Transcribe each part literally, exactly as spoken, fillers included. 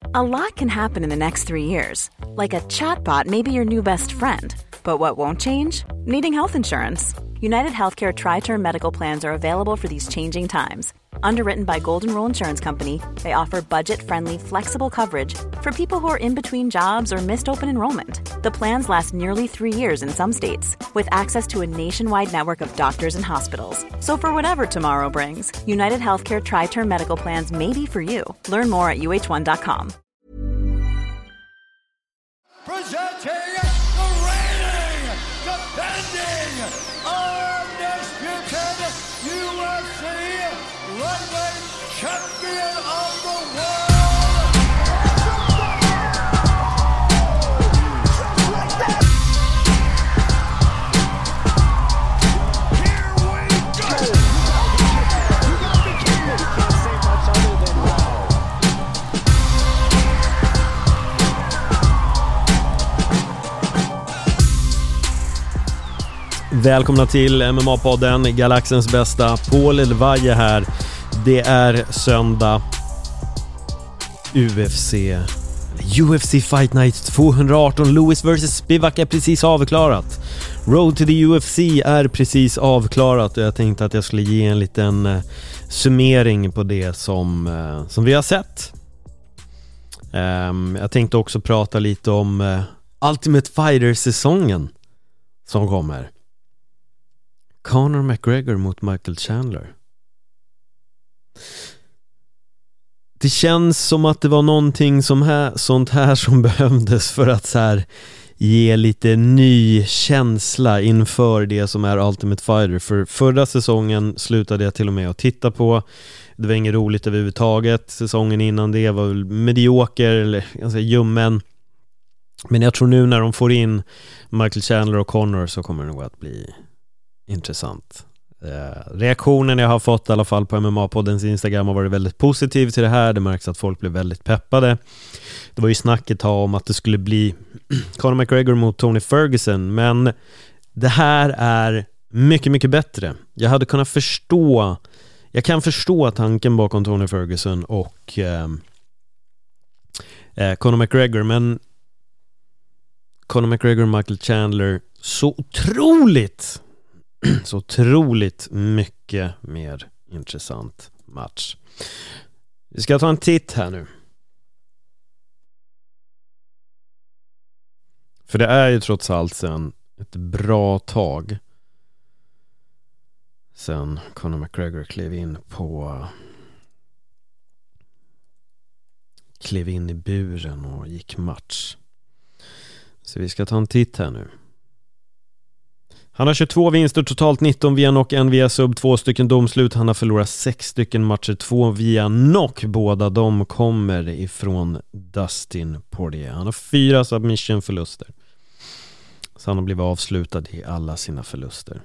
A lot can happen in the next three years. Like a chatbot may be your new best friend. But what won't change? Needing health insurance. United Healthcare Tri-Term Medical Plans are available for these changing times. Underwritten by Golden Rule Insurance Company, they offer budget-friendly, flexible coverage for people who are in between jobs or missed open enrollment. The plans last nearly three years in some states, with access to a nationwide network of doctors and hospitals. So for whatever tomorrow brings, United Healthcare Tri-Term Medical Plans may be for you. Learn more at U H one dot com. Presenting the reigning, defending, undisputed U F C lightweight champion of the world. Here we go. You gotta be kidding me. You can't say much other than wow. Välkomna till M M A-podden, Galaxens bästa. Paul Elvaje här. Det är söndag. U F C U F C Fight Night tvåhundraarton, Lewis versus Spivak är precis avklarat. Road to the U F C är precis avklarat. Och jag tänkte att jag skulle ge en liten uh, summering på det som, uh, som vi har sett. um, Jag tänkte också prata lite om uh, Ultimate Fighter-säsongen som kommer. Conor McGregor mot Michael Chandler. Det känns som att det var någonting som här, sånt här som behövdes för att så här ge lite ny känsla inför det som är Ultimate Fighter. För förra säsongen slutade jag till och med att titta på. Det var inget roligt överhuvudtaget. Säsongen innan det var väl medioker eller ganska ljummen. Men jag tror nu när de får in Michael Chandler och Conor så kommer det nog att bli intressant. Eh, reaktionen jag har fått i alla fall på M M A-poddens Instagram har varit väldigt positiv till det här. Det märks att folk blev väldigt peppade. Det var ju snack ett tag om att det skulle bli Conor McGregor mot Tony Ferguson, men det här är mycket, mycket bättre. Jag hade kunnat förstå jag kan förstå tanken bakom Tony Ferguson och eh, eh, Conor McGregor, men Conor McGregor och Michael Chandler så otroligt så otroligt mycket mer intressant match. Vi ska ta en titt här nu. För det är ju trots allt sen ett bra tag sen Conor McGregor klev in på klev in i buren och gick match. Så vi ska ta en titt här nu. Han har tjugotvå vinster, totalt nitton via knock, en via sub, två stycken domslut. Han har förlorat sex stycken matcher, två via knock. Båda de kommer ifrån Dustin Poirier. Han har fyra submission-förluster. Så han har blivit avslutad i alla sina förluster.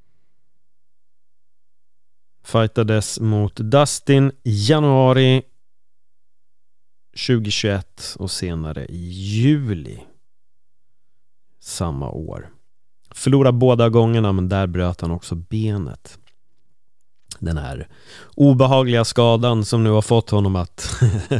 Fightades mot Dustin i januari tjugohundratjugoett och senare i juli samma år. Förlorade båda gångerna, men där bröt han också benet. Den här obehagliga skadan som nu har fått honom att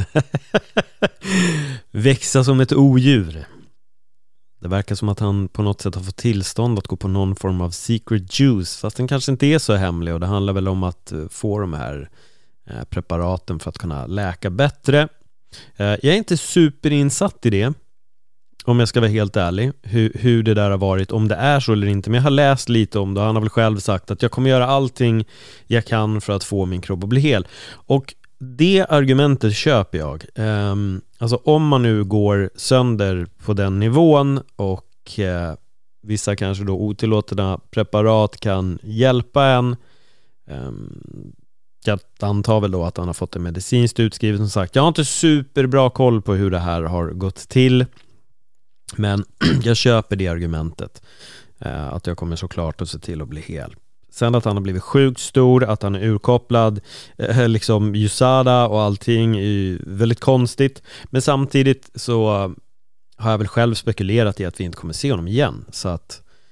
växa som ett odjur. Det verkar som att han på något sätt har fått tillstånd att gå på någon form av secret juice, fast den kanske inte är så hemlig, och det handlar väl om att få de här preparaten för att kunna läka bättre. Jag är inte superinsatt i det, om jag ska vara helt ärlig, hur, hur det där har varit, om det är så eller inte. Men jag har läst lite om det. Han har väl själv sagt att jag kommer göra allting jag kan för att få min kropp att bli hel. Och det argumentet köper jag. Um, alltså om man nu går sönder på den nivån och uh, vissa kanske då otillåtna preparat kan hjälpa en. Um, jag antar väl då att han har fått en medicinskt utskrivet, som sagt. Jag har inte superbra koll på hur det här har gått till. Men jag köper det argumentet, eh, att jag kommer såklart att se till att bli hel. Sen att han har blivit sjukt stor, att han är urkopplad, eh, liksom U S A D A och allting är väldigt konstigt. Men samtidigt så har jag väl själv spekulerat i att vi inte kommer se honom igen. Så att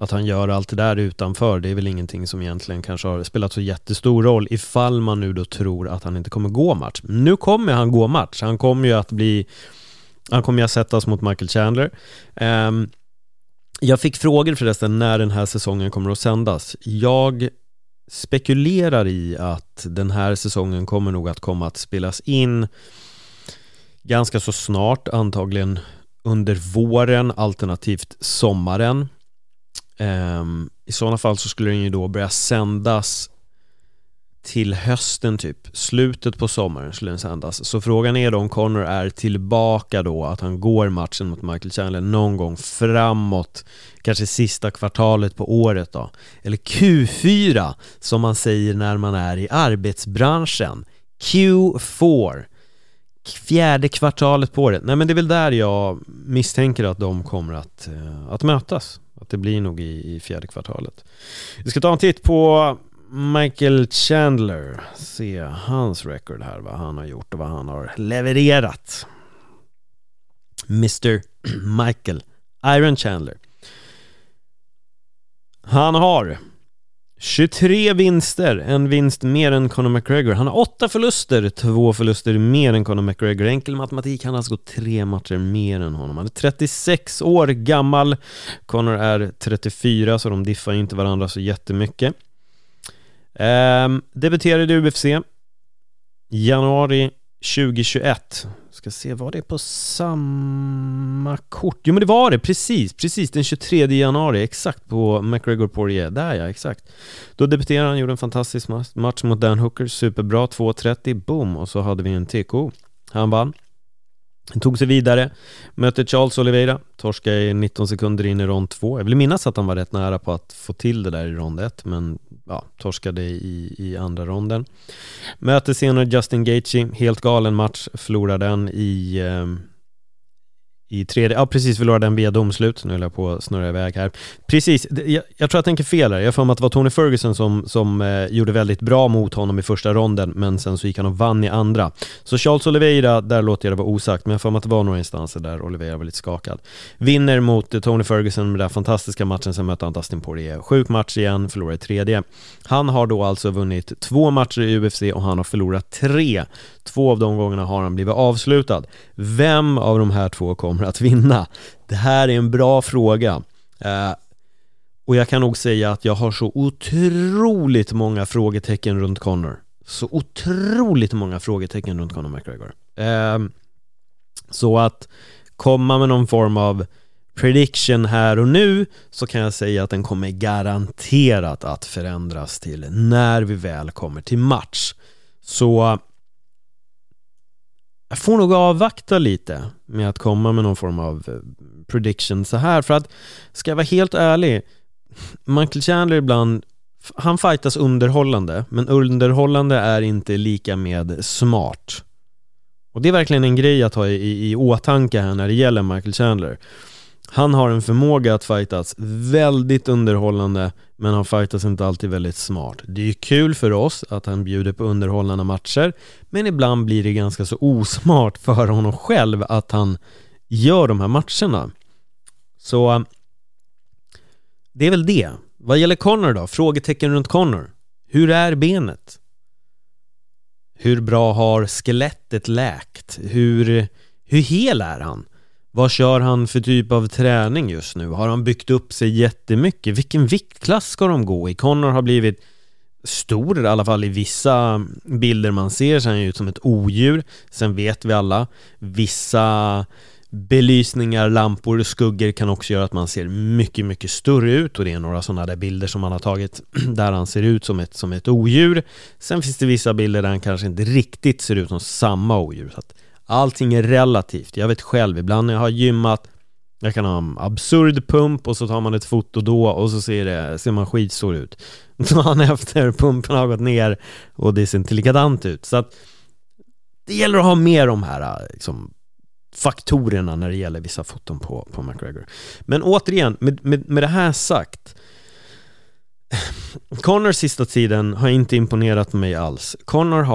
Att han gör allt det där utanför, det är väl ingenting som egentligen kanske har spelat så jättestor roll ifall man nu då tror att han inte kommer gå match. Nu kommer han gå match. Han kommer ju att bli han kommer ju att sättas mot Michael Chandler. Um, jag fick frågor förresten när den här säsongen kommer att sändas. Jag spekulerar i att den här säsongen kommer nog att komma att spelas in ganska så snart, antagligen under våren alternativt sommaren. Um, i sådana fall så skulle den ju då börja sändas till hösten typ, slutet på sommaren skulle den sändas. Så frågan är då om Conor är tillbaka då, att han går matchen mot Michael Chandler någon gång framåt, kanske sista kvartalet på året då, eller Q fyra som man säger när man är i arbetsbranschen, Q fyra, fjärde kvartalet på året. Nej, men det är väl där jag misstänker att de kommer att, att mötas, att det blir nog i, i fjärde kvartalet. Vi ska ta en titt på Michael Chandler, se hans record här, vad han har gjort och vad han har levererat. mister Michael Iron Chandler. Han har tjugotre vinster, en vinst mer än Conor McGregor. Han har åtta förluster, två förluster mer än Conor McGregor. Enkel matematik, han har alltså gått tre matcher mer än honom. Han är trettiosex år gammal, Conor är trettiofyra, så de diffar inte varandra så jättemycket. Um, debuterade i U F C januari tjugohundratjugoett. Ska se, var det på samma kort? Jo, men det var det, precis, precis den tjugotredje januari, exakt på McGregor Poirier, där ja, exakt. Då debuterade han, gjorde en fantastisk match mot Dan Hooker, superbra, två trettio, boom, och så hade vi en T K O. Han vann. Han tog sig vidare, mötte Charles Oliveira, torskade i nitton sekunder in i rond två. Jag vill minnas att han var rätt nära på att få till det där i rond ett, men ja, torskade i, i andra ronden. Mötte senare Justin Gaethje, helt galen match, förlorade den i eh, i tredje, ja precis, förlorade den via domslut. Nu är jag på att snurra iväg här. Precis, jag, jag tror jag tänker fel här. Jag får mig att det var Tony Ferguson som, som eh, gjorde väldigt bra mot honom i första ronden, men sen så gick han och vann i andra. Så Charles Oliveira, där låter jag det vara osagt, men jag får mig att det var några instanser där Oliveira var lite skakad. Vinner mot eh, Tony Ferguson med den fantastiska matchen, sen mötte han Dustin Poirier. Sjuk match igen, förlorade tredje. Han har då alltså vunnit två matcher i U F C och han har förlorat tre. Två av de gångerna har han blivit avslutad. Vem av de här två kommer att vinna? Det här är en bra fråga. Uh, och jag kan nog säga att jag har så otroligt många frågetecken runt Conor. Så otroligt många frågetecken runt Conor McGregor. Uh, så att komma med någon form av prediction här och nu, så kan jag säga att den kommer garanterat att förändras till när vi väl kommer till match. Så jag får nog avvakta lite med att komma med någon form av prediction så här, för att ska jag vara helt ärlig, Michael Chandler ibland, han fightas underhållande, men underhållande är inte lika med smart. Och det är verkligen en grej att ha i, i, i åtanke här när det gäller Michael Chandler. Han har en förmåga att fightas väldigt underhållande, men han fightas inte alltid väldigt smart. Det är ju kul för oss att han bjuder på underhållande matcher, men ibland blir det ganska så osmart för honom själv att han gör de här matcherna. Så det är väl det. Vad gäller Conor då? Frågetecken runt Conor. Hur är benet? Hur bra har skelettet läkt? Hur, hur hel är han? Vad kör han för typ av träning just nu? Har han byggt upp sig jättemycket? Vilken viktklass ska de gå i? Conor har blivit stor, i alla fall i vissa bilder man ser så han är ut som ett odjur. Sen vet vi alla, vissa belysningar, lampor och skuggor kan också göra att man ser mycket, mycket större ut. Och det är några sådana där bilder som man har tagit där han ser ut som ett, som ett odjur. Sen finns det vissa bilder där han kanske inte riktigt ser ut som samma odjur. Så att allting är relativt. Jag vet själv, ibland när jag har gymmat, jag kan ha en absurd pump och så tar man ett foto då och så ser, det, ser man skitstor ut. Dagen efter pumpen har gått ner och det ser inte likadant ut. Så att det gäller att ha med de här liksom, faktorerna när det gäller vissa foton på, på McGregor. Men återigen, med, med, med det här sagt, Conor sista tiden har inte imponerat mig alls. Conor har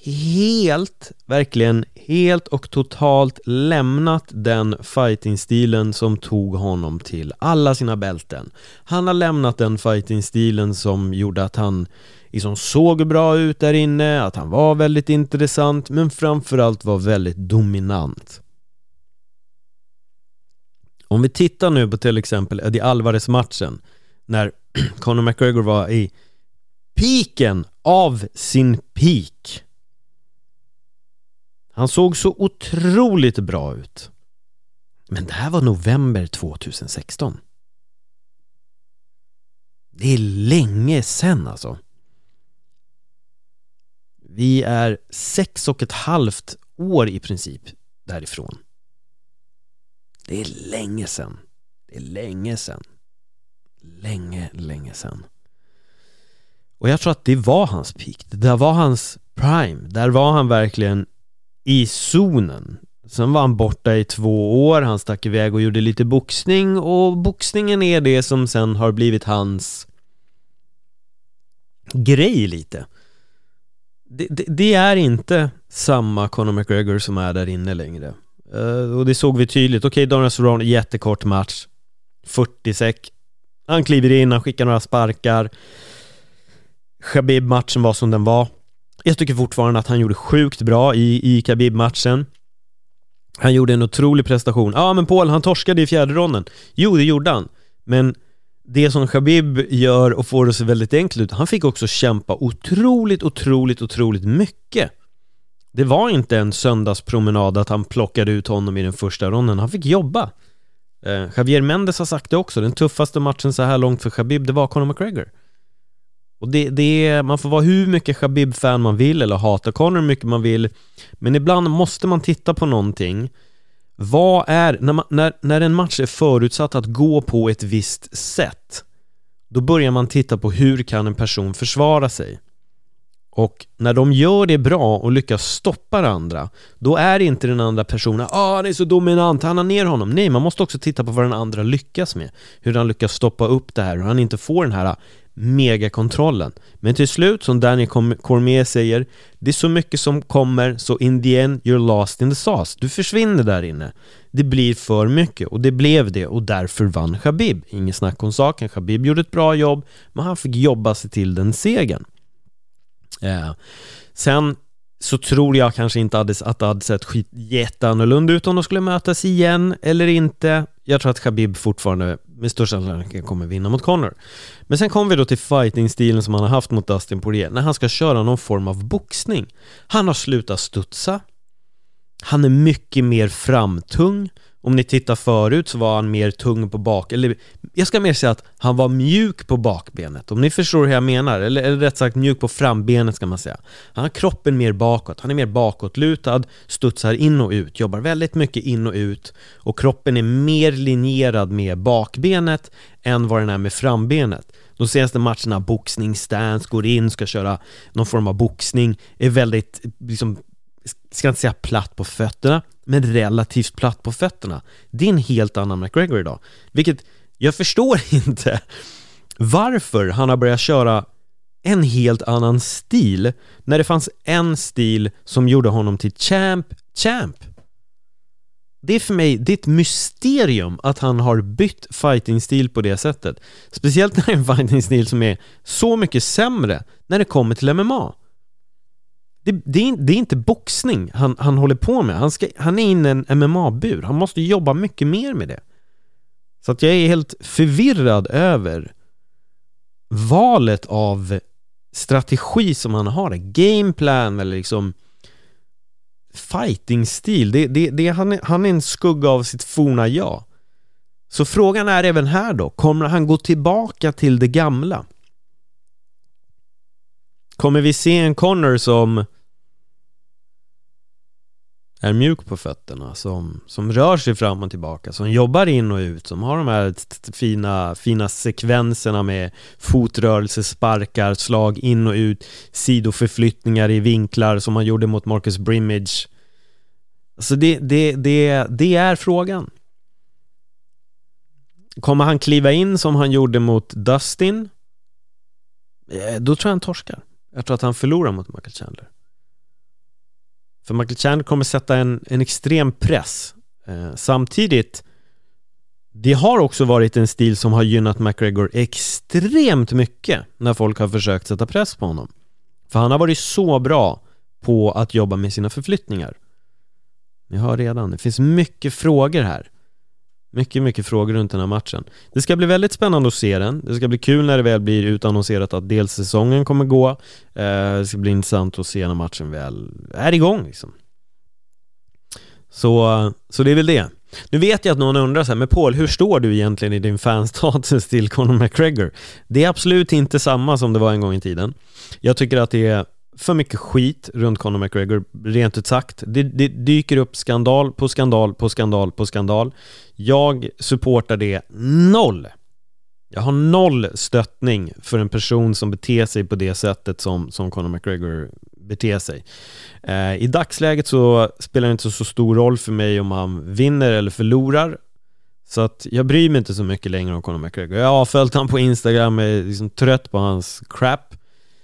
helt, verkligen helt och totalt lämnat den fighting-stilen som tog honom till alla sina bälten. Han har lämnat den fighting-stilen som gjorde att han liksom såg bra ut där inne, att han var väldigt intressant, men framförallt var väldigt dominant. Om vi tittar nu på till exempel Eddie Alvarez-matchen, när Conor McGregor var i piken av sin peak. Han såg så otroligt bra ut. Men det här var november tjugohundrasexton. Det är länge sedan alltså. Vi är sex och ett halvt år i princip därifrån. Det är länge sedan. Det är länge sedan. Länge, länge sedan. Och jag tror att det var hans peak. Det där var hans prime. Där var han verkligen i zonen. Sen var han borta i två år. Han stack iväg och gjorde lite boxning. Och boxningen är det som sen har blivit hans grej lite. Det, det, det är inte samma Conor McGregor som är där inne längre. Uh, och det såg vi tydligt. Okej, okay, Donald Cerrone, jättekort match. fyrtio sek. Han kliver in, han skickar några sparkar. Khabib-matchen var som den var. Jag tycker fortfarande att han gjorde sjukt bra i, i Khabib-matchen. Han gjorde en otrolig prestation. Ja, men Paul, han torskade i fjärde ronden. Jo, det gjorde han. Men det som Khabib gör och får det så väldigt enkelt ut, han fick också kämpa otroligt, otroligt, otroligt mycket. Det var inte en söndagspromenad att han plockade ut honom i den första ronden. Han fick jobba. Eh, Javier Mendes har sagt det också. Den tuffaste matchen så här långt för Khabib, det var Conor McGregor. Och det, det, man får vara hur mycket Khabib-fan man vill eller hata Conor hur mycket man vill. Men ibland måste man titta på någonting. Vad är, när, man, när, när en match är förutsatt att gå på ett visst sätt, då börjar man titta på hur kan en person försvara sig. Och när de gör det bra och lyckas stoppa den andra, då är inte den andra personen ah, han är så dominant, han har ner honom. Nej, man måste också titta på vad den andra lyckas med. Hur han lyckas stoppa upp det här, hur han inte får den här megakontrollen. Men till slut, som Daniel Cormier säger, det är så mycket som kommer, så in the end you're lost in the sauce. Du försvinner där inne. Det blir för mycket, och det blev det, och därför vann Khabib. Ingen snack om saken. Khabib gjorde ett bra jobb, men han fick jobba sig till den segern. Ja. Sen så tror jag kanske inte att det hade sett skit jätteannorlunda ut om de skulle mötas igen eller inte. Jag tror att Khabib fortfarande med största sannolikhet kommer vinna mot Conor. Men sen kommer vi då till fighting-stilen som han har haft mot Dustin Poirier, när han ska köra någon form av boxning. Han har slutat studsa. Han är mycket mer framtung. Om ni tittar förut så var han mer tung på bak, eller jag ska mer säga att han var mjuk på bakbenet, om ni förstår hur jag menar, eller, eller rätt sagt mjuk på frambenet ska man säga. Han har kroppen mer bakåt, han är mer bakåtlutad, studsar in och ut, jobbar väldigt mycket in och ut, och kroppen är mer linjerad med bakbenet än vad den är med frambenet. De senaste matcherna, boxningsstance, går in, ska köra någon form av boxning, är väldigt liksom, ska inte säga platt på fötterna, men relativt platt på fötterna. Det är en helt annan McGregor idag. Vilket jag förstår inte varför han har börjat köra en helt annan stil när det fanns en stil som gjorde honom till champ, champ. Det är för mig, det är ett mysterium att han har bytt fighting-stil på det sättet. Speciellt när det är en fighting-stil som är så mycket sämre när det kommer till M M A. Det, det, är, det är inte boxning han, han håller på med. Han, ska, han är inne i en M M A-bur. Han måste jobba mycket mer med det. Så att jag är helt förvirrad över valet av strategi som han har. Gameplan eller liksom fighting-stil. Det, det, det, han, är, han är en skugga av sitt forna jag. Så frågan är även här då. Kommer han gå tillbaka till det gamla? Kommer vi se en Conor som är mjuk på fötterna, som, som rör sig fram och tillbaka, som jobbar in och ut, som har de här t- fina, fina sekvenserna med fotrörelser, sparkar, slag in och ut, sidoförflyttningar i vinklar som han gjorde mot Marcus Brimage. Alltså det, det, det, det är frågan. Kommer han kliva in som han gjorde mot Dustin? Då tror jag han torskar. Jag tror att han förlorar mot Michael Chandler. För Michael Chandler kommer sätta en, en extrem press. Eh, samtidigt, det har också varit en stil som har gynnat McGregor extremt mycket när folk har försökt sätta press på honom. För han har varit så bra på att jobba med sina förflyttningar. Ni hör redan, det finns mycket frågor här. Mycket, mycket frågor runt den här matchen. Det ska bli väldigt spännande att se den. Det ska bli kul när det väl blir utannonserat att dels säsongen kommer gå. Eh, det ska bli intressant att se när matchen väl är igång liksom. Så, så det är väl det. Nu vet jag att någon undrar så här, men Paul, hur står du egentligen i din fanstatus till Conor McGregor? Det är absolut inte samma som det var en gång i tiden. Jag tycker att det är för mycket skit runt Conor McGregor, rent ut sagt. Det, det dyker upp skandal på skandal på skandal på skandal. Jag supportar det noll. Jag har noll stöttning för en person som beter sig på det sättet som, som Conor McGregor beter sig. Eh, I dagsläget så spelar det inte så stor roll för mig om han vinner eller förlorar. Så att jag bryr mig inte så mycket längre om Conor McGregor. Jag har följt han på Instagram, är liksom trött på hans crap.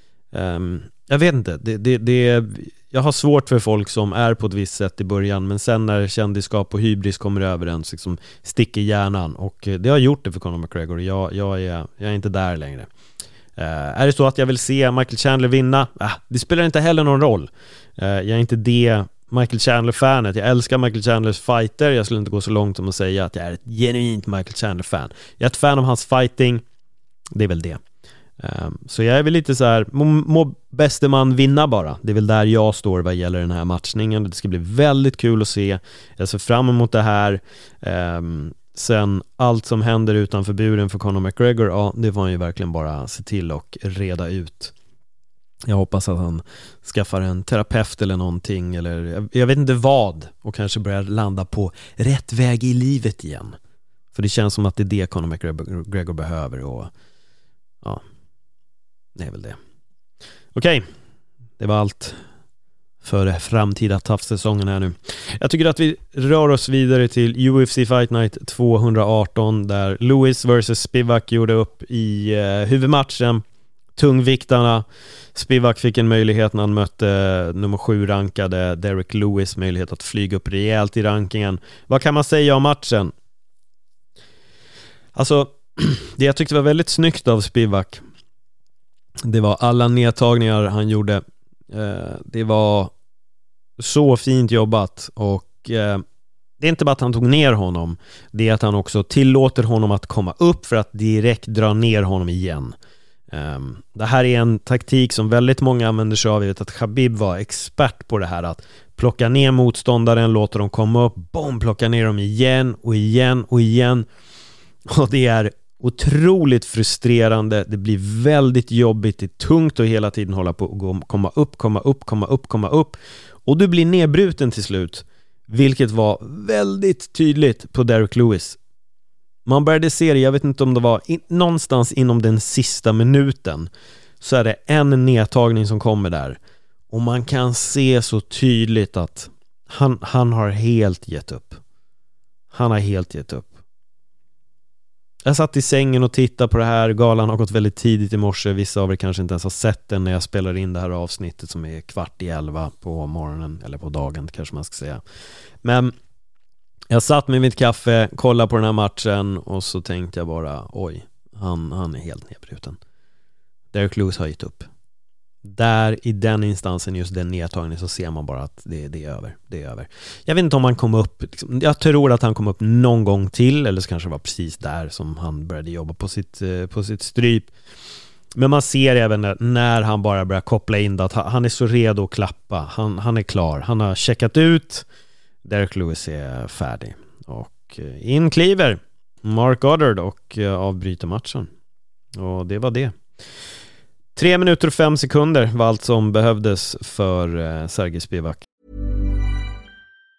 Um, jag vet inte, det, det, det, jag har svårt för folk som är på ett visst sätt i början, men sen när kändisskap och hybris kommer över en så liksom sticker hjärnan, och det har gjort det för Conor McGregor. Jag, jag, är, jag är inte där längre. Uh, är det så att jag vill se Michael Chandler vinna? Ah, det spelar inte heller någon roll. Uh, jag är inte det Michael Chandler-fanet. Jag älskar Michael Chandlers fighter. Jag skulle inte gå så långt som att säga att jag är ett genuint Michael Chandler-fan. Jag är ett fan av hans fighting. Det är väl det. Um, så jag är väl lite så här, må, må bäste man vinna bara. Det är väl där jag står vad gäller den här matchningen. Det ska bli väldigt kul att se. Jag ser fram emot det här. Um, sen allt som händer utanför buren för Conor McGregor, ja, det får han ju verkligen bara se till och reda ut. Jag hoppas att han skaffar en terapeut eller någonting, eller jag, jag vet inte vad, och kanske börjar landa på rätt väg i livet igen. För det känns som att det är det Conor McGregor behöver, och ja, det är väl det. Okej, det var allt för framtida T A F-säsongen här nu. Jag tycker att vi rör oss vidare till U F C Fight Night tvåhundraarton, där Lewis versus Spivak gjorde upp i eh, huvudmatchen. Tungviktarna. Spivak fick en möjlighet när han mötte nummer sju rankade Derek Lewis, möjlighet att flyga upp rejält i rankingen. Vad kan man säga om matchen? Alltså, det jag tyckte var väldigt snyggt av Spivak, det var alla nedtagningar han gjorde. Det var så fint jobbat, och det är inte bara att han tog ner honom, det är att han också tillåter honom att komma upp för att direkt dra ner honom igen. Det här är en taktik som väldigt många använder sig av. Jag vet att Khabib var expert på det här, att plocka ner motståndaren, låta dem komma upp, bom, plocka ner dem igen och igen och igen. Och det är otroligt frustrerande. Det blir väldigt jobbigt. Det är tungt att hela tiden hålla på och komma upp, komma upp, komma upp, komma upp. Och du blir nedbruten till slut, vilket var väldigt tydligt på Derek Lewis. Man började se det, jag vet inte om det var in, någonstans inom den sista minuten, så är det en nedtagning som kommer där. Och man kan se så tydligt att han, han har helt gett upp. Han har helt gett upp. Jag satt i sängen och tittade på det här. Galan har gått väldigt tidigt i morse. Vissa av er kanske inte ens har sett den när jag spelar in det här avsnittet, som är kvart i elva på morgonen, eller på dagen kanske man ska säga. Men jag satt med mitt kaffe, kollade på den här matchen, och så tänkte jag bara, oj, han, han är helt nedbruten. Derek Lewis har gett upp. Där i den instansen, just den nedtagningen, så ser man bara att det, det är över. Det är över. Jag vet inte om han kom upp, liksom, jag tror att han kom upp någon gång till, eller så kanske det var precis där som han började jobba på sitt, på sitt stryp. Men man ser även när, när han bara börjar koppla in det, att han är så redo att klappa. Han, han är klar. Han har checkat ut. Derek Lewis är färdig. Och in kliver Mark Goddard och avbryter matchen. Och det var det. Tre minuter och fem sekunder var allt som behövdes för Sergej Spivak.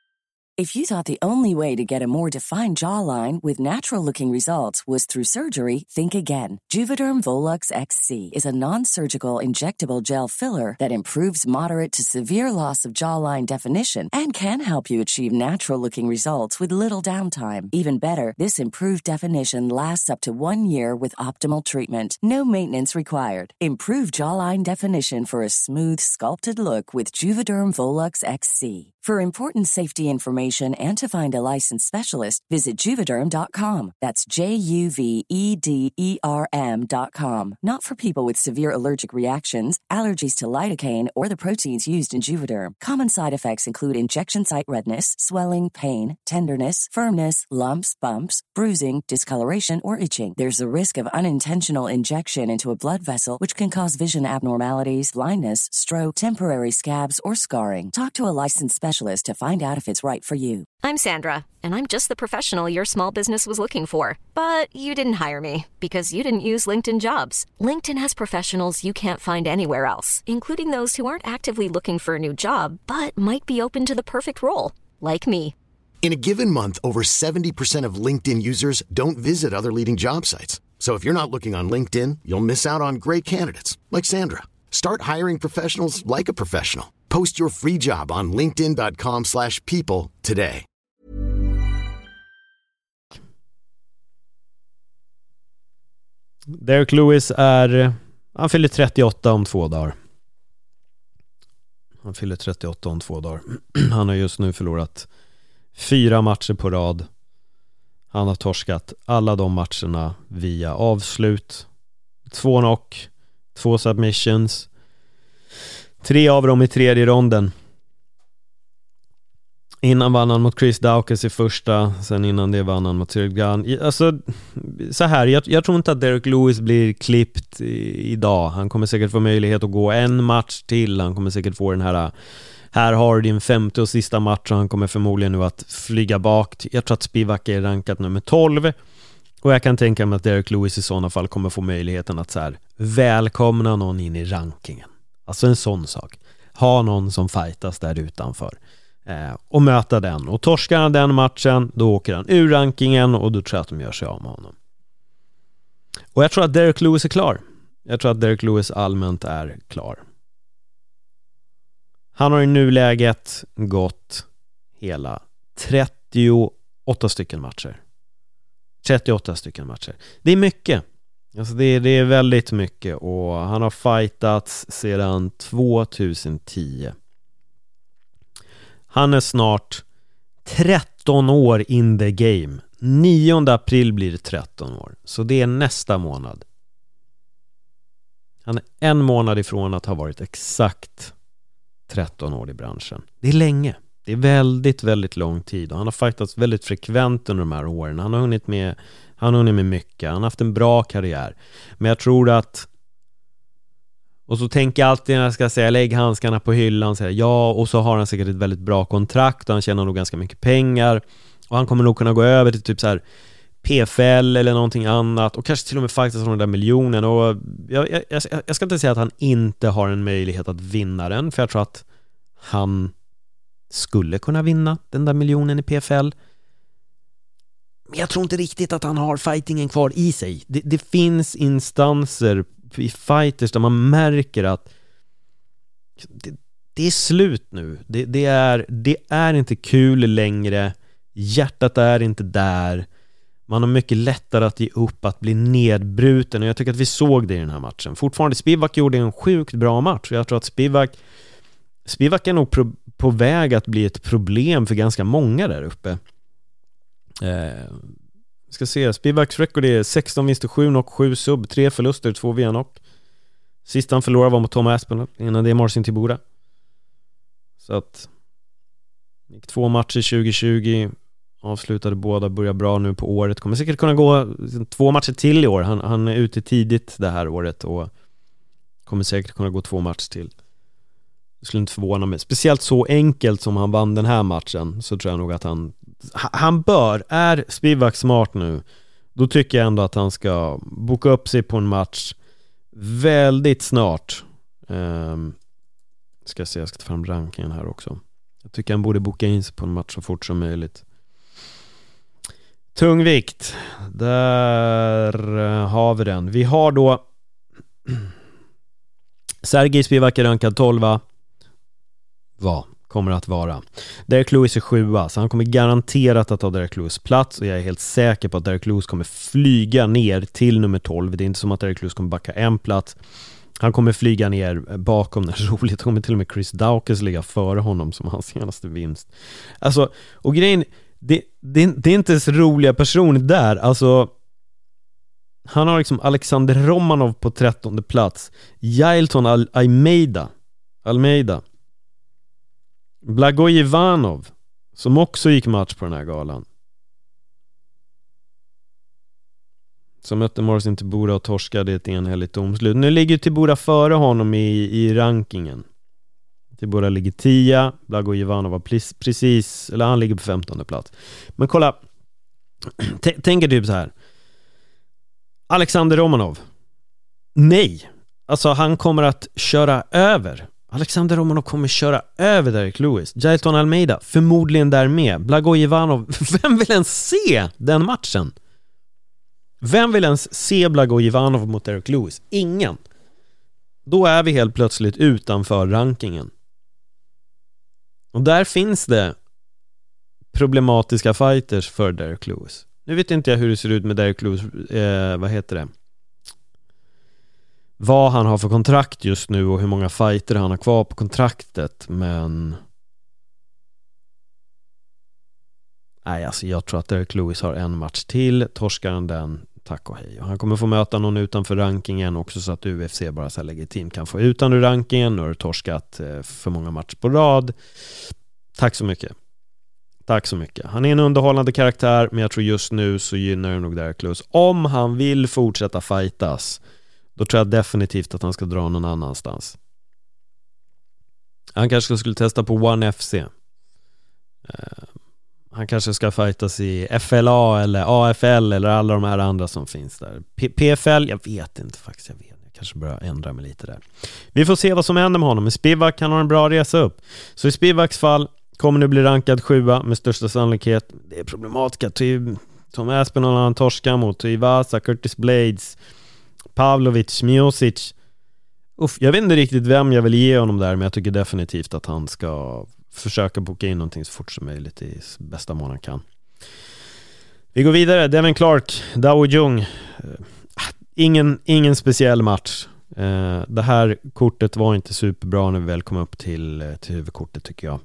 If you thought the only way to get a more defined jawline with natural-looking results was through surgery, think again. Juvederm Volux X C is a non-surgical injectable gel filler that improves moderate to severe loss of jawline definition and can help you achieve natural-looking results with little downtime. Even better, this improved definition lasts up to one year with optimal treatment. No maintenance required. Improve jawline definition for a smooth, sculpted look with Juvederm Volux X C. For important safety information and to find a licensed specialist, visit Juvederm dot com. That's J U V E D E R M dot com. Not for people with severe allergic reactions, allergies to lidocaine, or the proteins used in Juvederm. Common side effects include injection site redness, swelling, pain, tenderness, firmness, lumps, bumps, bruising, discoloration, or itching. There's a risk of unintentional injection into a blood vessel, which can cause vision abnormalities, blindness, stroke, temporary scabs, or scarring. Talk to a licensed specialist to find out if it's right for you. I'm Sandra, and I'm just the professional your small business was looking for. But you didn't hire me because you didn't use LinkedIn Jobs. LinkedIn has professionals you can't find anywhere else, including those who aren't actively looking for a new job, but might be open to the perfect role, like me. In a given month, over seventy percent of LinkedIn users don't visit other leading job sites. So if you're not looking on LinkedIn, you'll miss out on great candidates like Sandra. Start hiring professionals like a professional. Post your free job on linkedin dot com slash people today. Derek Lewis är, han fyller trettioåtta om två dagar. Han fyller trettioåtta om två dagar. Han har just nu förlorat fyra matcher på rad. Han har torskat alla de matcherna via avslut. Två knock, två submissions. Tre av dem i tredje ronden. Innan vann han mot Chris Daukaus i första. Sen innan det vann han mot Cyril Gane. Alltså, så här, jag, jag tror inte att Derek Lewis blir klippt i, idag. Han kommer säkert få möjlighet att gå en match till. Han kommer säkert få den här Här har du din femte och sista match. Och han kommer förmodligen nu att flyga bak. Jag tror att Spivak är rankat nummer tolv. Och jag kan tänka mig att Derek Lewis i sådana fall kommer få möjligheten att så här, välkomna någon in i rankingen. Alltså en sån sak. Ha någon som fightas där utanför. Eh, och möta den. Och torskar han den matchen, då åker han ur rankingen och då tror jag att de gör sig av med honom. Och jag tror att Derek Lewis är klar. Jag tror att Derek Lewis allmänt är klar. Han har i nuläget gått hela trettioåtta stycken matcher. trettioåtta stycken matcher. Det är mycket. Alltså det, det är väldigt mycket. Och han har fightats sedan tjugohundratio. Han är snart tretton år in the game. nionde april blir det tretton år. Så det är nästa månad. Han är en månad ifrån att ha varit exakt tretton år i branschen. Det är länge. Det är väldigt, väldigt lång tid. Och han har fightats väldigt frekvent under de här åren. Han har hunnit med, han har hunnit med mycket. Han har haft en bra karriär. Men jag tror att, och så tänker jag alltid när jag ska säga lägg handskarna på hyllan, säga ja, och så har han säkert ett väldigt bra kontrakt och han tjänar nog ganska mycket pengar och han kommer nog kunna gå över till typ så här P F L eller någonting annat och kanske till och med fightas om den där miljonen. Och jag, jag, jag, jag ska inte säga att han inte har en möjlighet att vinna den, för jag tror att han skulle kunna vinna den där miljonen i P F L. Men jag tror inte riktigt att han har fightingen kvar i sig. Det, det finns instanser i fighters där man märker att det, det är slut nu. Det, det, är, det är inte kul längre. Hjärtat är inte där. Man har mycket lättare att ge upp, att bli nedbruten. Och jag tycker att vi såg det i den här matchen. Fortfarande, Spivak gjorde en sjukt bra match. Och jag tror att Spivak Spivak är nog pro, på väg att bli ett problem för ganska många där uppe. Eh, ska se, Spivaks record är sexton vinster, sju knock, sju sub, tre förluster, två V knock. Sist han förlorade var mot Tom Aspinall, innan det är Marcin Tybura. Så att gick två matcher tjugo tjugo, avslutade båda, börjar bra nu på året. Kommer säkert kunna gå två matcher till i år. Han, han är ute tidigt det här året och kommer säkert kunna gå två matcher till. Jag skulle inte förvåna mig. Speciellt så enkelt som han vann den här matchen, så tror jag nog att han han bör, är Spivak smart nu, då tycker jag ändå att han ska boka upp sig på en match väldigt snart. um, Ska se, jag ska ta fram rankingen här också. Jag tycker han borde boka in sig på en match så fort som möjligt. Tungvikt. Där har vi den. Vi har då Sergej Spivak är rankad tolva. Vad kommer att vara? Derek Lewis är sjua, så han kommer garanterat att ta Derek Lewis plats, och jag är helt säker på att Derek Lewis kommer flyga ner till nummer tolv. Det är inte som att Derek Lewis kommer backa en plats. Han kommer flyga ner bakom den. Roligt, det kommer till och med Chris Daukes ligga före honom som hans senaste vinst. Alltså, och grejen, det, det, det är inte så roliga personer där. Alltså, han har liksom Alexander Romanov på trettonde plats, Jailton Al- Almeida Almeida Blagoj Ivanov, som också gick match på den här galan, som mötte Marcin Tybura och torskade ett enhälligt domslut. Nu ligger Tybura före honom i, i rankingen. Tybura ligger tia, Blagoj Ivanov var precis, eller han ligger på femtonde plats. Men kolla, t- tänker typ så här: Alexander Romanov, nej, alltså han kommer att köra över Alexander Romanov kommer köra över Derek Lewis. Jailton Almeida förmodligen där med. Blagoj Ivanov, vem vill ens se den matchen? Vem vill ens se Blagoj Ivanov mot Derek Lewis? Ingen. Då är vi helt plötsligt utanför rankingen. Och där finns det problematiska fighters för Derek Lewis. Nu vet inte jag hur det ser ut med Derek Lewis, eh, vad heter det? Vad han har för kontrakt just nu och hur många fighter han har kvar på kontraktet, men nej, alltså jag tror att Derek Lewis har en match till. Torskar han den, tack och hej. Och han kommer få möta någon utanför rankingen också, så att U F C bara så här legitimt kan få utan ur rankingen. Och har torskat för många matcher på rad. Tack så mycket. Tack så mycket. Han är en underhållande karaktär, men jag tror just nu så gynnar det nog Derek Lewis. Om han vill fortsätta fightas, då tror jag definitivt att han ska dra någon annanstans. Han kanske skulle testa på One F C. Uh, han kanske ska fightas i F L A eller A F L eller alla de här andra som finns där. P- PFL, jag vet inte faktiskt. Jag vet. Jag kanske börjar ändra mig lite där. Vi får se vad som händer med honom. Men Spivak kan ha en bra resa upp. Så i Spivaks fall kommer nu bli rankad sjua med största sannolikhet. Det är problematiskt. Typ Tom Aspinall han torskar mot Ivasa, Curtis Blades, Pavlovic, Miocic. Uff, jag vet inte riktigt vem jag vill ge honom där, men jag tycker definitivt att han ska försöka boka in någonting så fort som möjligt i bästa mån han kan. Vi går vidare. Devin Clark, Dao Jung. Ingen, ingen speciell match. Det här kortet var inte superbra när vi väl kom upp till, till huvudkortet, tycker jag.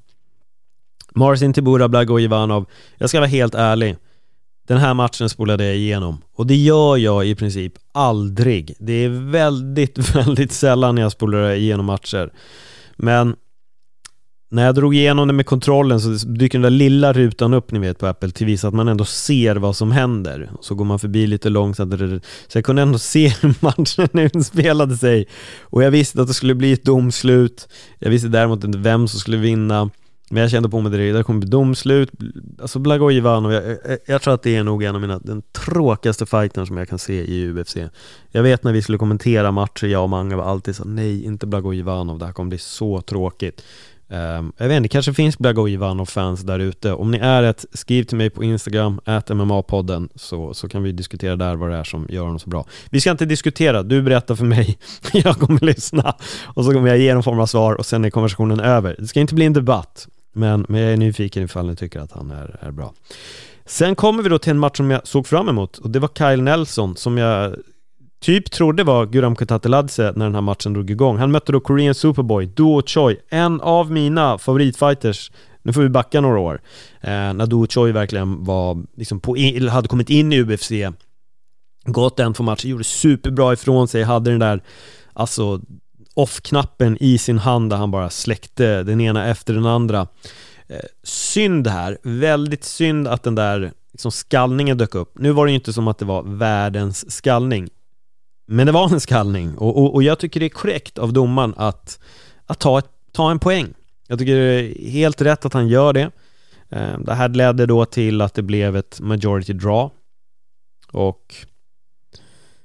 Marcin Tybura, Blagoj Ivanov. Jag ska vara helt ärlig. Den här matchen spolade jag igenom. Och det gör jag i princip aldrig. Det är väldigt, väldigt sällan jag spolar igenom matcher. Men när jag drog igenom det med kontrollen så dyker den där lilla rutan upp, ni vet, på Apple T V, så att man ändå ser vad som händer. Så går man förbi lite långsamt. Så jag kunde ändå se hur matchen utspelade sig. Och jag visste att det skulle bli ett domslut. Jag visste däremot inte vem som skulle vinna. Men jag kände på mig det, där kommer bli domslut. Alltså Blagoj Ivanov, jag, jag, jag tror att det är nog en av mina, den tråkigaste fighten som jag kan se i U F C. Jag vet när vi skulle kommentera matcher, jag och många var alltid så, nej, inte Blagoj Ivanov, det här kommer bli så tråkigt. Um, jag vet inte, kanske finns Blagoj Ivanov-fans där ute. Om ni är ett, skriv till mig på Instagram at M M A-podden, så, så kan vi diskutera där vad det är som gör honom så bra. Vi ska inte diskutera, du berättar för mig. Jag kommer lyssna och så kommer jag ge en form av svar, och sen är konversationen över. Det ska inte bli en debatt, men, men jag är nyfiken ifall ni tycker att han är, är bra. Sen kommer vi då till en match som jag såg fram emot, och det var Kyle Nelson, som jag typ trodde var Guram Kutateladze när den här matchen drog igång. Han mötte då Korean Superboy, Duo Choi, en av mina favoritfighters. Nu får vi backa några år. Eh, när Duo Choi verkligen var liksom på in, eller hade kommit in i U F C, gått en för matchen, gjorde superbra ifrån sig, hade den där alltså off-knappen i sin hand där han bara släckte den ena efter den andra. Eh, synd här, väldigt synd att den där liksom skallningen dök upp. Nu var det ju inte som att det var världens skallning, men det var en skallning, och, och, och jag tycker det är korrekt av domaren att, att ta, ett, ta en poäng. Jag tycker det är helt rätt att han gör det. Eh, det här ledde då till att det blev ett majority draw, och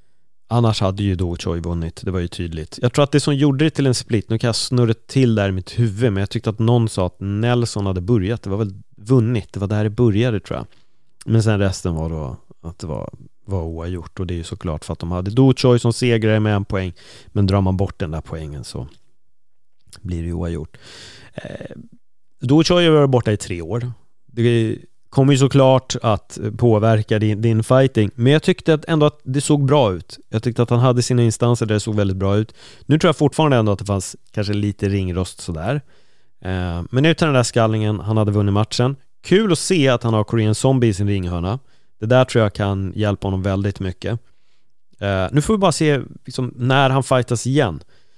Annars hade ju Do Choi vunnit, det var ju tydligt. Jag tror att det som gjorde det till en split, nu kan jag snurra till där i mitt huvud, men jag tyckte att någon sa att Nelson hade börjat, det var väl vunnit, det var där det började tror jag. Men sen resten var då att det var, var oavgjort, och det är ju såklart för att de hade Do Choi som segrare med en poäng, men drar man bort den där poängen så blir det ju oavgjort. Eh, Do Choi var borta i tre år. Det kommer ju såklart att påverka din, din fighting, men jag tyckte att ändå att det såg bra ut. Jag tyckte att han hade sina instanser där det såg väldigt bra ut. Nu tror jag fortfarande ändå att det fanns kanske lite ringrost sådär. Eh, men utan den där skallningen, han hade vunnit matchen. Kul att se att han har Korean Zombie i sin ringhörna. Det där tror jag kan hjälpa honom väldigt mycket. Eh, nu får vi bara se liksom, när han fightas igen.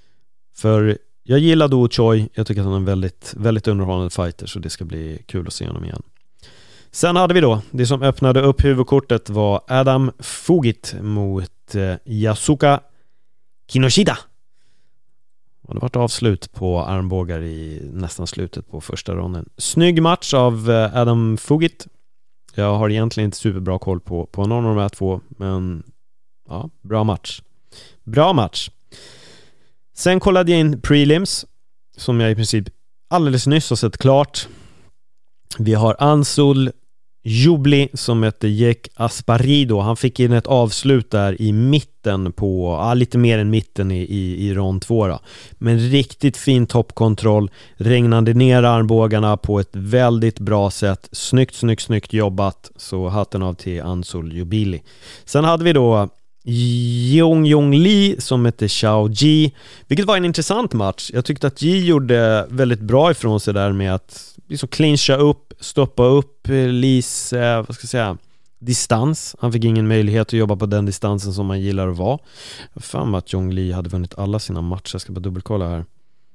För jag gillar Do Choi. Jag tycker att han är en väldigt, väldigt underhållande fighter, så det ska bli kul att se honom igen. Sen hade vi då, det som öppnade upp huvudkortet var Adam Fugit mot eh, Yasuka Kinoshita. Och det var ett avslut på armbågar i nästan slutet på första ronden. Snygg match av eh, Adam Fugit. Jag har egentligen inte superbra koll på, på någon av de här två, men ja, bra match. Bra match. Sen kollade jag in prelims, som jag i princip alldeles nyss har sett klart. Vi har Ansul Jubli som heter Jek Asparido. Han fick in ett avslut där i mitten på, ja, lite mer än mitten i, i, i rond två då. Men riktigt fin toppkontroll, regnade ner armbågarna på ett väldigt bra sätt. Snyggt, snyggt, snyggt jobbat. Så hatten av till Ansul Jubli. Sen hade vi då Jong Jong Lee som heter Xiao Ji, vilket var en intressant match. Jag tyckte att Ji gjorde väldigt bra ifrån sig där med att liksom clincha upp, stoppa upp Lees, eh, vad ska jag säga, distans. Han fick ingen möjlighet att jobba på den distansen som man gillar att vara. Fan att Jong Lee hade vunnit alla sina matcher. Jag ska bara dubbelkolla här.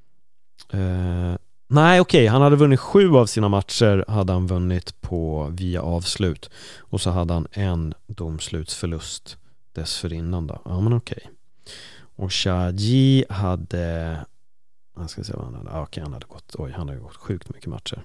Eh, nej, okej. Okay. Han hade vunnit sju av sina matcher hade han vunnit på via avslut. Och så hade han en domslutsförlust dessförinnan då. Ja, men okej. Okay. Och Shaji hade, jag ska se vad han hade. Ja, okej, han hade gått, oj, han hade gått sjukt mycket matcher.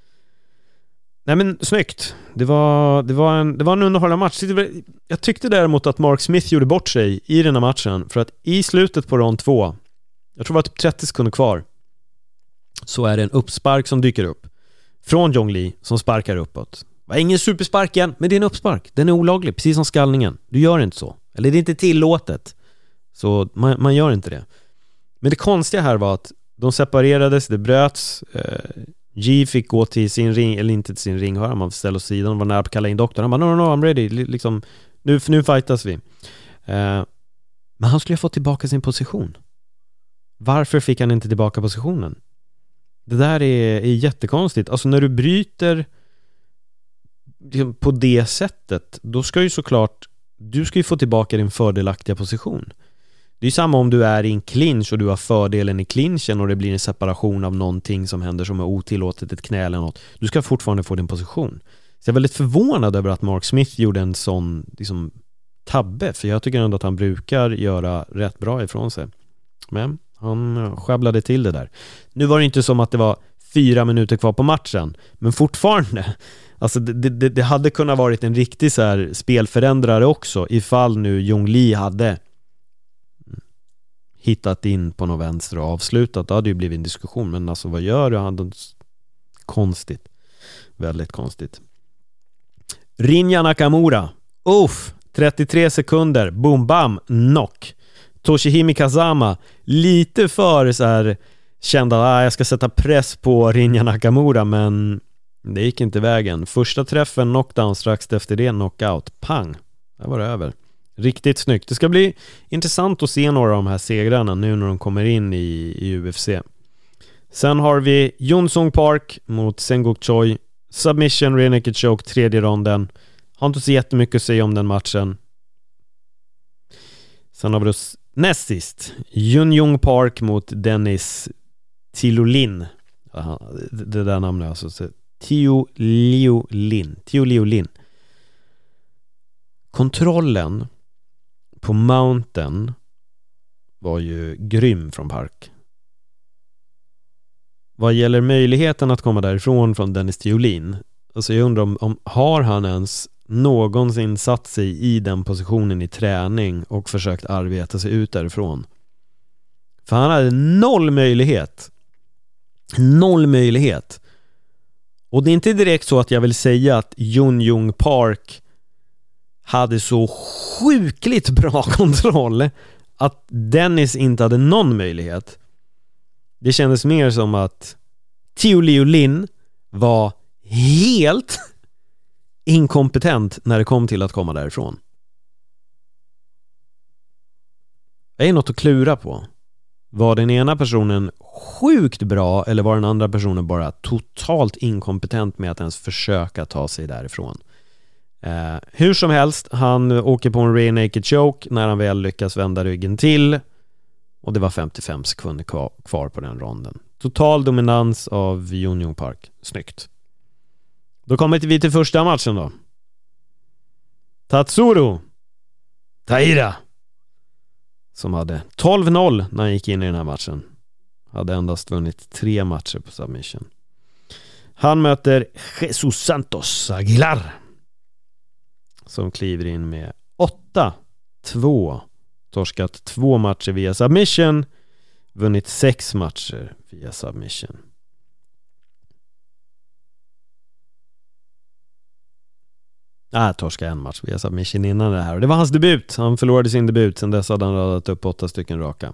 Nej, men snyggt. Det var, det var en, det var en underhållande match. Jag tyckte däremot att Mark Smith gjorde bort sig i den här matchen, för att i slutet på rond två, jag tror det var typ trettio sekunder kvar, så är det en uppspark som dyker upp från Jong Lee som sparkar uppåt. Det var ingen superspark igen, men det är en uppspark. Den är olaglig, precis som skallningen. Du gör inte så. Eller det är inte tillåtet. Så man, man gör inte det. Men det konstiga här var att de separerades, det bröts. Eh, G fick gå till sin ring, eller inte till sin ring, hör man ställa åt sidan, var nära på att kalla in doktorn. Han bara, no, no, no, I'm ready. Liksom, nu, nu fightas vi. Eh, men han skulle ha fått tillbaka sin position. Varför fick han inte tillbaka positionen? Det där är, är jättekonstigt. Alltså när du bryter på det sättet, då ska ju såklart du ska ju få tillbaka din fördelaktiga position. Det är ju samma om du är i en clinch och du har fördelen i clinchen och det blir en separation av någonting som händer som är otillåtet, ett knä eller något. Du ska fortfarande få din position. Så jag är väldigt förvånad över att Mark Smith gjorde en sån liksom, tabbe, för jag tycker ändå att han brukar göra rätt bra ifrån sig. Men han sjabblade till det där. Nu var det inte som att det var fyra minuter kvar på matchen, men fortfarande, alltså det, det, det hade kunnat varit en riktig så här spelförändrare också, ifall nu Jong Lee hade hittat in på någon vänster och avslutat. Det hade ju blivit en diskussion, men alltså vad gör du? Han, konstigt. Väldigt konstigt. Rinya Nakamura. Uff, trettiotre sekunder. Boom, bam, knock. Toshihime Kazama. Lite för så här kände att ah, jag ska sätta press på Rinya Nakamura, men det gick inte vägen. Första träffen, knockdown, strax efter det knockout. Pang, där var det över. Riktigt snyggt. Det ska bli intressant att se några av de här segrarna nu när de kommer in i, i U F C. Sen har vi Jun Sung Park mot Senguk Choi. Submission, rear naked choke, tredje ronden. Har inte så jättemycket att säga om den matchen. Sen har vi då näst sist Jun Jung Park mot Dennis Tiolin. Aha, det där namnet alltså. Tiolin. Tiolin. Kontrollen på Mountain var ju grym från Park. Vad gäller möjligheten att komma därifrån från Dennis Tiolin, alltså jag undrar om, om har han ens någonsin satt sig i den positionen i träning och försökt arbeta sig ut därifrån. För han hade noll möjlighet. Noll möjlighet. Och det är inte direkt så att jag vill säga att Jun Jung Park hade så sjukligt bra kontroll att Dennis inte hade någon möjlighet. Det kändes mer som att Teo Leo Lin var helt inkompetent när det kom till att komma därifrån. Det är något att klura på. Var den ena personen sjukt bra eller var den andra personen bara totalt inkompetent med att ens försöka ta sig därifrån? Eh, hur som helst, han åker på en rear naked choke när han väl lyckas vända ryggen till. Och det var femtiofem sekunder kvar, kvar på den ronden. Total dominans av Jun Jung Park. Snyggt. Då kommer vi till första matchen då. Tatsuro Taira, som hade tolv noll när han gick in i den här matchen, hade endast vunnit tre matcher på submission. Han möter Jesus Santos Aguilar, som kliver in med åtta två, torskat två matcher via submission, vunnit sex matcher via submission. Ah, torska en match via submission innan det här. Och det var hans debut. Han förlorade sin debut. Sen dess hade han radat upp åtta stycken raka.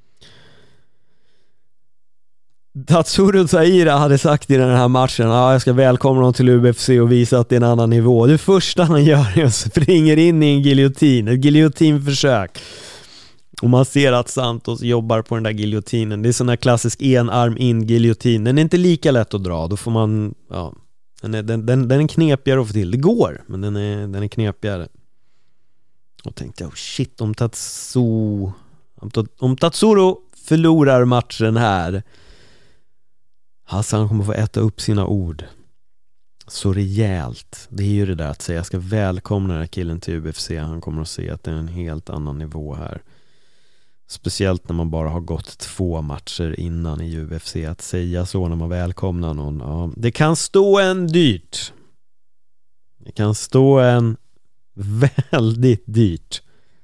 Tatsuro Taira hade sagt i den här matchen: ah, jag ska välkomna honom till U F C och visa att det är en annan nivå. Det första han gör är att springer in i en giljotin. Ett giljotinförsök. Och man ser att Santos jobbar på den där giljotinen. Det är sån här klassisk enarm in giljotin. Den är inte lika lätt att dra. Då får man... ja. Den är, den, den, den är knepigare att få till. Det går, men den är, den är knepigare. Och tänkte jag, oh shit, om Tatsu om, om Tatsuro förlorar matchen här, Hassan kommer få äta upp sina ord så rejält. Det är ju det där att säga, jag ska välkomna den här killen till U F C. Han kommer att se att det är en helt annan nivå här. Speciellt när man bara har gått två matcher innan i U F C. Att säga så när man välkomnar någon, ja, det kan stå en dyrt. Det kan stå en väldigt dyrt.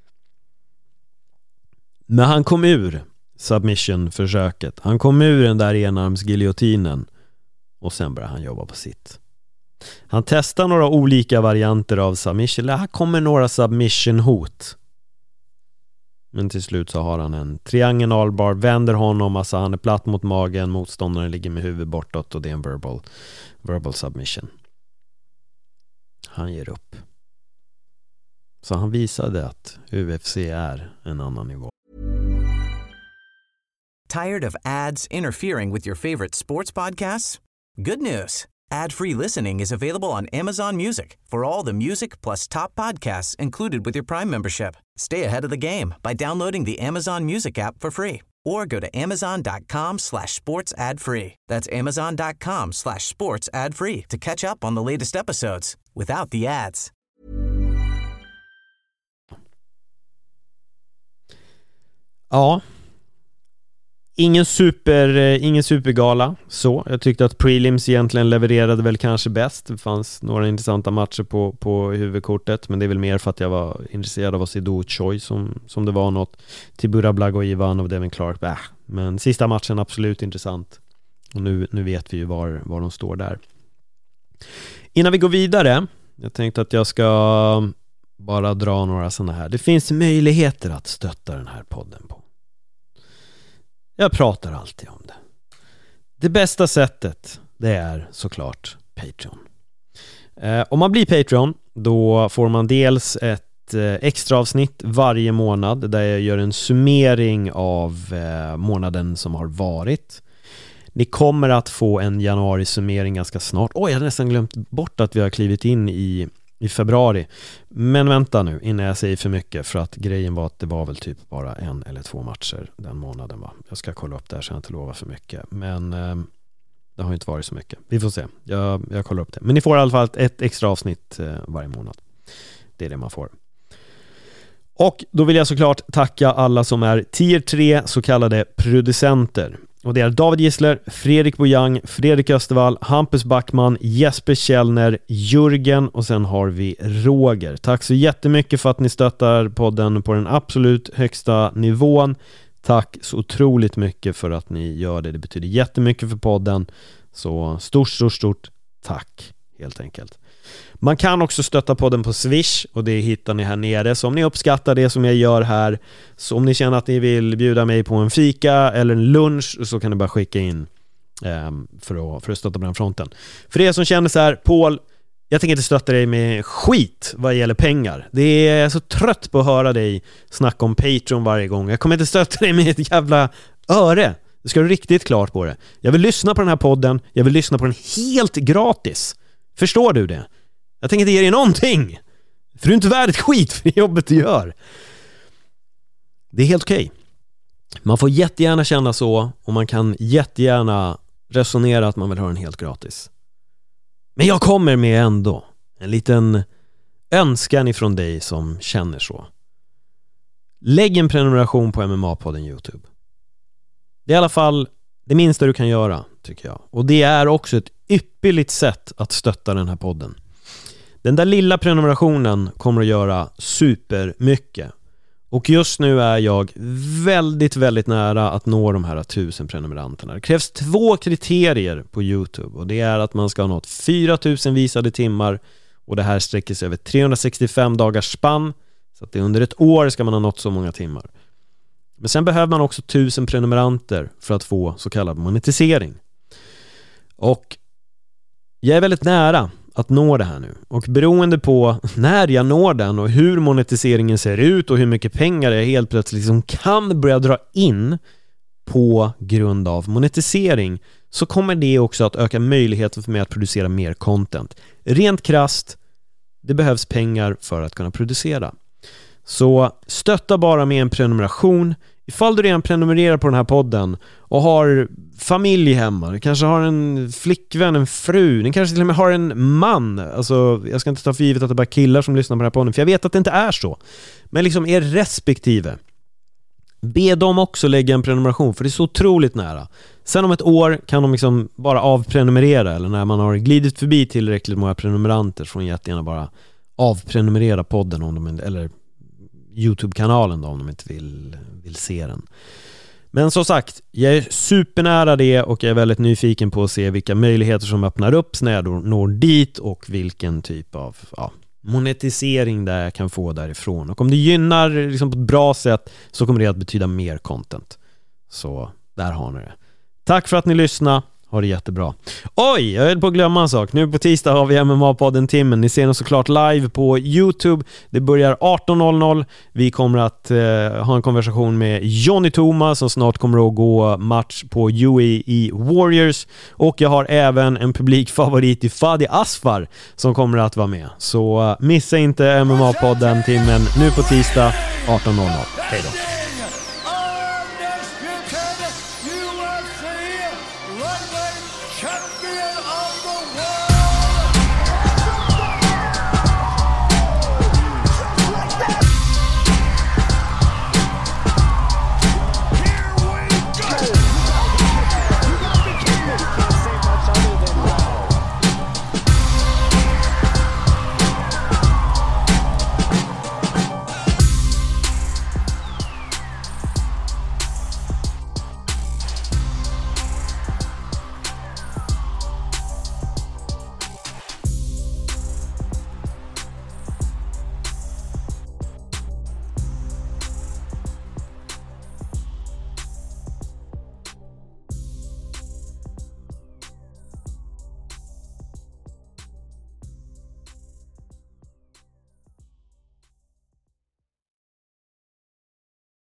Men han kom ur submission-försöket. Han kom ur den där enarmsgiljotinen. Och sen började han jobba på sitt. Han testar några olika varianter av submission. Här kommer några submission-hot. Men till slut så har han en triangelbar, vänder honom, alltså han är platt mot magen, motståndaren ligger med huvudet bortåt och det är en verbal, verbal submission. Han ger upp. Så han visade att U F C är en annan nivå. Tired of ads interfering with your favorite sports podcasts? Good news. Ad-free listening is available on Amazon Music for all the music plus top podcasts included with your Prime membership. Stay ahead of the game by downloading the Amazon Music app for free or go to amazon.com slash sports ad free. That's amazon.com slash sports ad free to catch up on the latest episodes without the ads. Ja. Ingen super, ingen supergala så. Jag tyckte att prelims egentligen levererade väl kanske bäst. Det fanns några intressanta matcher på, på huvudkortet, men det är väl mer för att jag var intresserad av att se Do Choi som, som det var något. Tibura Blagojevan och Devin Clark. Äh. Men sista matchen absolut intressant. Och nu, nu vet vi ju var, var de står där. Innan vi går vidare, jag tänkte att jag ska bara dra några sådana här. Det finns möjligheter att stötta den här podden på. Jag pratar alltid om det. Det bästa sättet, det är såklart Patreon. Eh, om man blir Patreon, då får man dels ett eh, extra avsnitt varje månad där jag gör en summering av eh, månaden som har varit. Ni kommer att få en januari-summering ganska snart. Oj, jag hade nästan glömt bort att vi har klivit in i i februari. Men vänta nu innan jag säger för mycket, för att grejen var att det var väl typ bara en eller två matcher den månaden, va? Jag ska kolla upp det här så jag inte lovar för mycket. Men eh, det har inte varit så mycket. Vi får se. Jag, jag kollar upp det. Men ni får i alla fall ett extra avsnitt eh, varje månad. Det är det man får. Och då vill jag såklart tacka alla som är tier tre så kallade producenter. Och det är David Gissler, Fredrik Bojang, Fredrik Östervall, Hampus Backman, Jesper Källner, Jürgen och sen har vi Roger. Tack så jättemycket för att ni stöttar podden på den absolut högsta nivån. Tack så otroligt mycket för att ni gör det. Det betyder jättemycket för podden. Så stort, stort, stort tack helt enkelt. Man kan också stötta podden på Swish och det hittar ni här nere. Så om ni uppskattar det som jag gör här, så om ni känner att ni vill bjuda mig på en fika eller en lunch, så kan ni bara skicka in eh, för, att, för att stötta på den fronten. För er som känner så här, Paul, jag tänker inte stötta dig med skit vad gäller pengar. Det är jag så trött på att höra dig snacka om Patreon varje gång. Jag kommer inte stötta dig med ett jävla öre. Det ska du riktigt klart på det. Jag vill lyssna på den här podden. Jag vill lyssna på den helt gratis. Förstår du det? Jag tänker inte ge dig någonting. För du är inte värd ett skit för jobbet du gör. Det är helt okej. Man får jättegärna känna så. Och man kan jättegärna resonera att man vill ha den helt gratis. Men jag kommer med ändå en liten önskan ifrån dig som känner så. Lägg en prenumeration på M M A-podden YouTube. Det är i alla fall det minsta du kan göra, tycker jag. Och det är också ett ypperligt sätt att stötta den här podden. Den där lilla prenumerationen kommer att göra supermycket. Och just nu är jag väldigt, väldigt nära att nå de här tusen prenumeranterna. Det krävs två kriterier på YouTube. Och det är att man ska ha nått fyra tusen visade timmar. Och det här sträcker sig över trehundrasextiofem dagars spann. Så att det under ett år ska man ha nått så många timmar. Men sen behöver man också tusen prenumeranter för att få så kallad monetisering. Och jag är väldigt nära att nå det här nu. Och beroende på när jag når den och hur monetiseringen ser ut och hur mycket pengar jag helt plötsligt liksom kan börja dra in på grund av monetisering, så kommer det också att öka möjligheten för mig att producera mer content. Rent krasst, det behövs pengar för att kunna producera. Så stötta bara med en prenumeration. Ifall du redan prenumererar på den här podden och har familj hemma, du kanske har en flickvän, en fru, du kanske till och med har en man. Alltså, jag ska inte ta för givet att det är bara killar som lyssnar på den här podden, för jag vet att det inte är så. Men liksom er respektive, be dem också lägga en prenumeration, för det är så otroligt nära. Sen om ett år kan de liksom bara avprenumerera, eller när man har glidit förbi tillräckligt många prenumeranter, så får de jättegärna bara avprenumerera podden om de, eller YouTube-kanalen då, om de inte vill, vill se den. Men som sagt, jag är supernära det och jag är väldigt nyfiken på att se vilka möjligheter som öppnar upp när jag når dit och vilken typ av ja, monetisering där jag kan få därifrån. Och om det gynnar liksom på ett bra sätt, så kommer det att betyda mer content. Så där har ni det. Tack för att ni lyssnade. Ha det jättebra. Oj, jag höll på att glömma en sak. Nu på tisdag har vi M M A-podden Timmen. Ni ser den såklart live på YouTube. Det börjar arton noll noll. Vi kommer att eh, ha en konversation med Johnny Thomas som snart kommer att gå match på U A E Warriors. Och jag har även en publikfavorit i Fadi Asfar som kommer att vara med. Så uh, missa inte M M A-podden Timmen nu på tisdag arton noll noll. Hej då.